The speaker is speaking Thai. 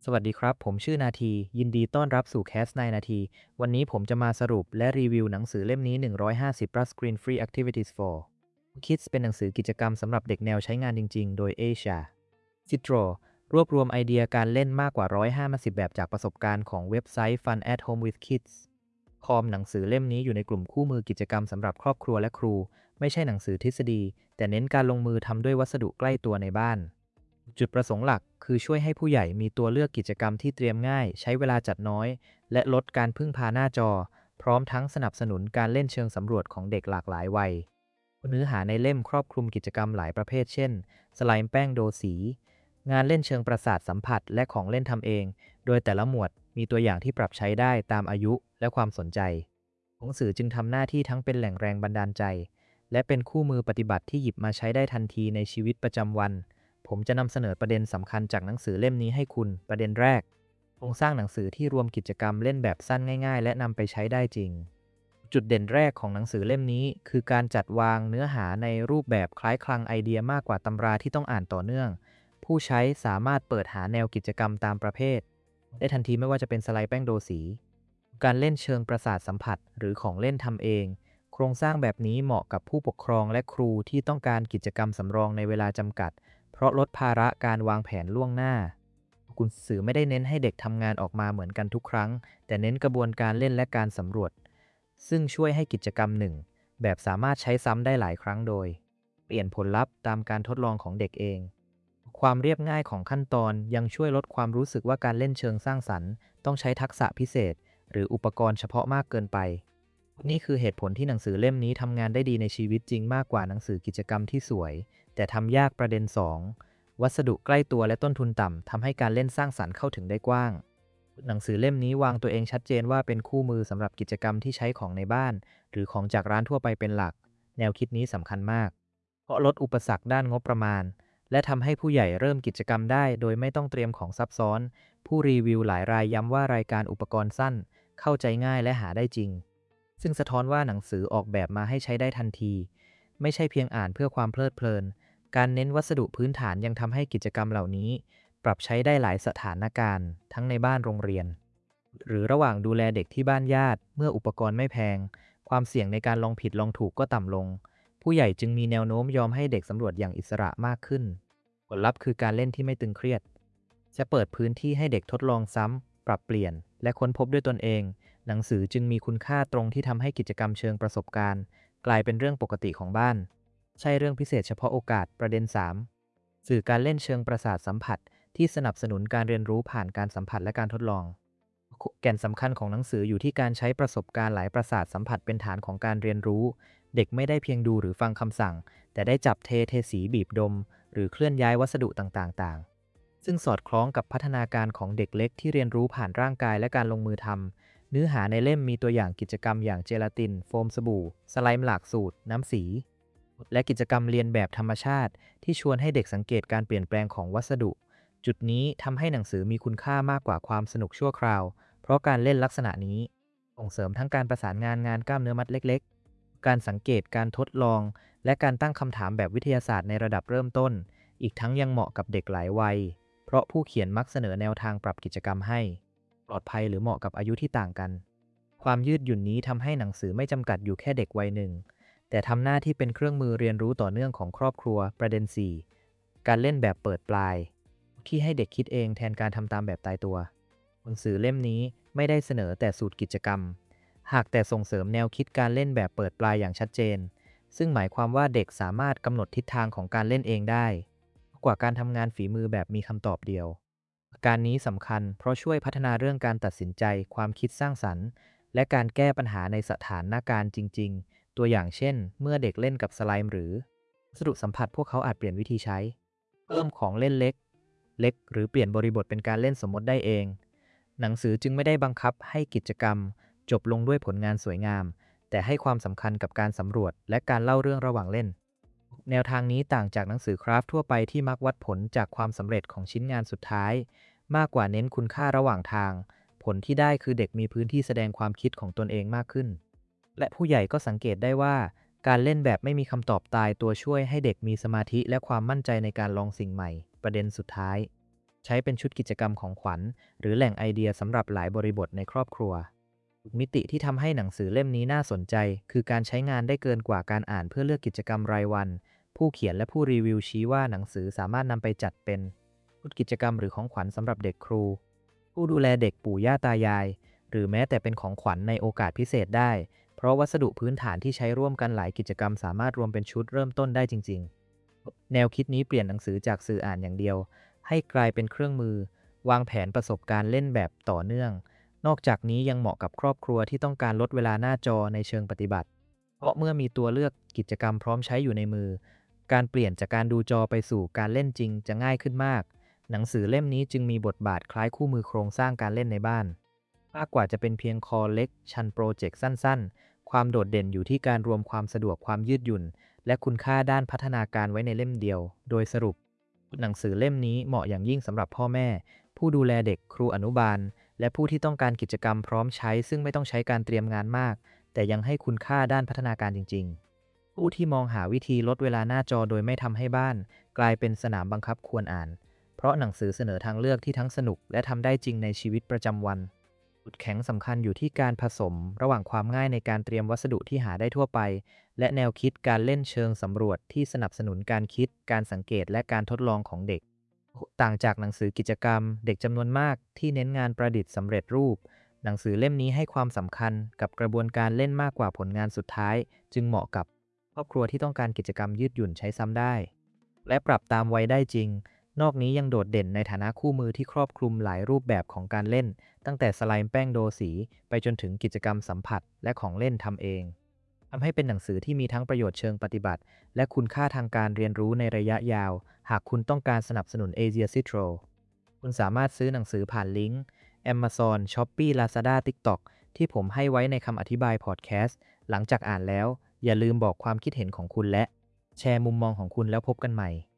สวัสดีครับผมชื่อนาทียินดีต้อนรับสู่แคสในนาทีวันนี้ผมจะมาสรุปและรีวิวหนังสือเล่มนี้150 plus screen free activities for Kids เป็นหนังสือกิจกรรมสำหรับเด็กแนวใช้งานจริงๆโดยเอชาซิโตรรวบรวมไอเดียการเล่นมากกว่า150แบบจากประสบการณ์ของเว็บไซต์ Fun at Home with Kids หนังสือเล่มนี้อยู่ในกลุ่มคู่มือกิจกรรมสำหรับครอบครัวและครูไม่ใช่หนังสือทฤษฎีแต่เน้นการลงมือทำด้วยวัสดุใกล้ตัวในบ้าน จุดประสงค์หลักคือช่วยให้ผู้ใหญ่มีตัวเลือกกิจกรรมที่เตรียมง่ายใช้เวลาจัดน้อยและลดการพึ่งพาหน้าจอพร้อมทั้งสนับสนุนการเล่นเชิงสำรวจของเด็กหลากหลายวัยเนื้อหาในเล่มครอบคลุมกิจกรรมหลายประเภทเช่นสไลม์แป้งโดสีงานเล่นเชิงประสาทสัมผัสและของเล่นทำเองโดยแต่ละหมวดมีตัวอย่างที่ปรับใช้ได้ตามอายุและความสนใจหนังสือจึงทำหน้าที่ทั้งเป็นแหล่งแรงบันดาลใจและเป็นคู่มือปฏิบัติที่หยิบมาใช้ได้ทันทีในชีวิตประจำวัน ผมจะนำเสนอประเด็นสำคัญจากหนังสือเล่มนี้ให้คุณ ประเด็นแรกโครงสร้างหนังสือที่รวมกิจกรรมเล่นแบบสั้นง่ายๆและนำไปใช้ได้จริง จุดเด่นแรกของหนังสือเล่มนี้คือการจัดวางเนื้อหาในรูปแบบคล้ายคลังไอเดียมากกว่าตำราที่ต้องอ่านต่อเนื่อง ผู้ใช้สามารถเปิดหาแนวกิจกรรมตามประเภทได้ทันทีไม่ว่าจะเป็นสไลด์แป้งโดสีการเล่นเชิงประสาทสัมผัสหรือของเล่นทำเองโครงสร้างแบบนี้เหมาะกับผู้ปกครองและครูที่ต้องการกิจกรรมสำรองในเวลาจำกัด เพราะลดภาระการวางแผนล่วงหน้าคุณสื่อไม่ได้เน้นให้เด็กทำงานออกมาเหมือนกันทุกครั้ง แต่เน้นกระบวนการเล่นและการสำรวจ ซึ่งช่วยให้กิจกรรมหนึ่งแบบสามารถใช้ซ้ำได้หลายครั้งโดย เปลี่ยนผลลัพธ์ตามการทดลองของเด็กเอง ความเรียบง่ายของขั้นตอนยังช่วยลดความรู้สึกว่าการเล่นเชิงสร้างสรรค์ต้องใช้ทักษะพิเศษหรืออุปกรณ์เฉพาะมากเกินไป นี่คือเหตุผลที่หนังสือเล่มนี้ทำงานได้ดีในชีวิตจริงมากกว่าหนังสือกิจกรรมที่สวยแต่ทำยากประเด็น2วัสดุใกล้ตัวและต้นทุนต่ำทำให้การเล่นสร้างสรรค์เข้าถึงได้กว้างหนังสือเล่มนี้วางตัวเองชัดเจนว่าเป็นคู่มือสำหรับกิจกรรมที่ใช้ของในบ้านหรือของจากร้านทั่วไปเป็นหลักแนวคิดนี้สำคัญมากเพราะลดอุปสรรคด้านงบประมาณและทำให้ผู้ใหญ่เริ่มกิจกรรมได้โดยไม่ต้องเตรียมของซับซ้อนผู้รีวิวหลายรายย้ำว่ารายการอุปกรณ์สั้นเข้าใจง่ายและหาได้จริง ซึ่งสะท้อนว่าหนังสือออกแบบมาให้ใช้ได้ทันที ไม่ใช่เพียงอ่านเพื่อความเพลิดเพลิน การเน้นวัสดุพื้นฐานยังทำให้กิจกรรมเหล่านี้ ปรับใช้ได้หลายสถานการณ์ทั้งในบ้านโรงเรียน หรือระหว่างดูแลเด็กที่บ้านญาติเมื่ออุปกรณ์ไม่แพง ความเสี่ยงในการลองผิดลองถูกก็ต่ำลง ผู้ใหญ่จึงมีแนวโน้มยอมให้เด็กสำรวจอย่างอิสระมากขึ้น ผลลัพธ์คือการเล่นที่ไม่ตึงเครียดจะเปิดพื้นที่ให้เด็กทดลองซ้ำปรับเปลี่ยนและค้นพบด้วยตนเอง หนังสือจึงมีคุณค่าตรงที่ทำให้กิจกรรมเชิงประสบการณ์กลายเป็นเรื่องปกติของบ้าน ใช่เรื่องพิเศษเฉพาะโอกาสประเด็น3สื่อการเล่นเชิงประสาทสัมผัสที่สนับสนุนการเรียนรู้ผ่านการสัมผัสและการทดลองแก่นสำคัญของหนังสืออยู่ที่การใช้ประสบการณ์หลายประสาทสัมผัสเป็นฐานของการเรียนรู้เด็กไม่ได้เพียงดูหรือฟังคำสั่งแต่ได้จับเทสีบีบดมหรือเคลื่อนย้ายวัสดุต่างๆซึ่งสอดคล้องกับพัฒนาการของเด็กเล็กที่เรียนรู้ผ่านร่างกายและการลงมือทำ เนื้อหาในเล่มมีตัวอย่างกิจกรรมอย่างเจลาตินโฟมสบู่สไลม์หลากสูตรน้ำสีและกิจกรรมเรียนแบบธรรมชาติที่ชวนให้เด็กสังเกตการเปลี่ยนแปลงของวัสดุจุดนี้ทำให้หนังสือมีคุณค่ามากกว่าความสนุกชั่วคราวเพราะการเล่นลักษณะนี้ส่งเสริมทั้งการประสานงานกล้ามเนื้อมัดเล็กๆการสังเกตการทดลองและการตั้งคำถามแบบวิทยาศาสตร์ในระดับเริ่มต้นอีกทั้งยังเหมาะกับเด็กหลายวัยเพราะผู้เขียนมักเสนอแนวทางปรับกิจกรรมให้ปลอดภัยหรือเหมาะกับอายุที่ต่างกัน ความยืดหยุ่นนี้ทำให้หนังสือไม่จำกัดอยู่แค่เด็กวัยหนึ่ง แต่ทำหน้าที่เป็นเครื่องมือเรียนรู้ต่อเนื่องของครอบครัวประเด็น4การเล่นแบบเปิดปลายที่ให้เด็กคิดเองแทนการทำตามแบบตายตัวหนังสือเล่มนี้ไม่ได้เสนอแต่สูตรกิจกรรม หากแต่ส่งเสริมแนวคิดการเล่นแบบเปิดปลายอย่างชัดเจน ซึ่งหมายความว่าเด็กสามารถกำหนดทิศทางของการเล่นเองได้กว่าการทำงานฝีมือแบบมีคำตอบเดียวการนี้สำคัญเพราะช่วยพัฒนาเรื่องการตัดสินใจความคิดสร้างสรรค์ และการแก้ปัญหาในสถานการณ์จริงๆ ตัวอย่างเช่น เมื่อเด็กเล่นกับสไลม์หรือวัสดุสัมผัสพวกเขาอาจเปลี่ยนวิธีใช้เพิ่มของเล่นเล็กหรือเปลี่ยนบริบทเป็นการเล่นสมมติได้เองหนังสือจึงไม่ได้บังคับให้กิจกรรมจบลงด้วยผลงานสวยงามแต่ให้ความสำคัญกับการสำรวจและการเล่าเรื่องระหว่างเล่นแนวทางนี้ต่างจากหนังสือคราฟต์ทั่วไปที่มักวัดผลจากความสำเร็จของชิ้นงานสุดท้ายมากกว่าเน้นคุณค่าระหว่างทาง ผลที่ได้คือเด็กมีพื้นที่แสดงความคิดของตนเองมากขึ้น และผู้ใหญ่ก็สังเกตได้ว่าการเล่นแบบไม่มีคำตอบตายตัวช่วยให้เด็กมีสมาธิและความมั่นใจในการลองสิ่งใหม่ ประเด็นสุดท้ายใช้เป็นชุดกิจกรรมของขวัญหรือแหล่งไอเดียสำหรับหลายบริบทในครอบครัวมิติที่ทำให้หนังสือเล่มนี้น่าสนใจคือการใช้งานได้เกินกว่าการอ่านเพื่อเลือกกิจกรรมรายวันผู้เขียนและผู้รีวิวชี้ว่าหนังสือสามารถนำไปจัดเป็นชุดกิจกรรมหรือของขวัญสำหรับเด็กครูผู้ดูแลเด็กปู่ย่าตายายหรือแม้แต่เป็นของขวัญในโอกาสพิเศษได้เพราะวัสดุพื้นฐานที่ใช้ร่วมกันหลายกิจกรรมสามารถรวมเป็นชุดเริ่มต้นได้จริงๆแนวคิดนี้เปลี่ยนหนังสือจากสื่ออ่านอย่างเดียวให้กลายเป็นเครื่องมือวางแผนประสบการณ์เล่นแบบต่อเนื่องนอกจากนี้ยังเหมาะกับครอบครัวที่ต้องการลดเวลาหน้าจอในเชิงปฏิบัติเพราะเมื่อมีตัวเลือกกิจกรรมพร้อมใช้อยู่ในมือการเปลี่ยนจากการดูจอไปสู่การเล่นจริงจะง่ายขึ้นมากหนังสือเล่มนี้จึงมีบทบาทคล้ายคู่มือโครงสร้างการเล่นในบ้านมากกว่าจะเป็นเพียงคอเล็กชันโปรเจกต์สั้นๆความโดดเด่นอยู่ที่การรวมความสะดวกความยืดหยุ่นและคุณค่าด้านพัฒนาการไว้ในเล่มเดียวโดยสรุปหนังสือเล่มนี้เหมาะอย่างยิ่งสำหรับพ่อแม่ผู้ดูแลเด็กครูอนุบาลและผู้ที่ต้องการกิจกรรมพร้อมใช้ซึ่งไม่ต้องใช้การเตรียมงานมากแต่ยังให้คุณค่าด้านพัฒนาการจริงๆผู้ที่มองหาวิธีลดเวลาหน้าจอโดยไม่ทำให้บ้านกลายเป็นสนามบังคับควรอ่านเพราะหนังสือเสนอทางเลือกที่ทั้งสนุกและทำได้จริงในชีวิตประจำวันจุดแข็งสำคัญอยู่ที่การผสมระหว่างความง่ายในการเตรียมวัสดุที่หาได้ทั่วไปและแนวคิดการเล่นเชิงสำรวจที่สนับสนุนการคิดการสังเกตและการทดลองของเด็กต่างจากหนังสือกิจกรรมเด็กจำนวนมากที่เน้นงานประดิษฐ์สำเร็จรูปหนังสือเล่มนี้ให้ความสำคัญกับกระบวนการเล่นมากกว่าผลงานสุดท้ายจึงเหมาะกับครอบครัวที่ต้องการกิจกรรมยืดหยุ่นใช้ซ้ำได้และปรับตามวัยได้จริงนอกนี้ยังโดดเด่นในฐานะคู่มือที่ครอบคลุมหลายรูปแบบของการเล่นตั้งแต่สไลม์แป้งโดสีไปจนถึงกิจกรรมสัมผัสและของเล่นทำเองทำให้เป็นหนังสือที่มีทั้งประโยชน์เชิงปฏิบัติและคุณค่าทางการเรียนรู้ในระยะยาวหากคุณต้องการสนับสนุน Asia Citro คุณสามารถซื้อหนังสือผ่านลิงก์ Amazon, Shopee, Lazada, TikTok ที่ผมให้ไว้ในคำอธิบายพอดแคสต์หลังจากอ่านแล้วอย่าลืมบอกความคิดเห็นของคุณและแชร์มุมมองของคุณแล้วพบกันใหม่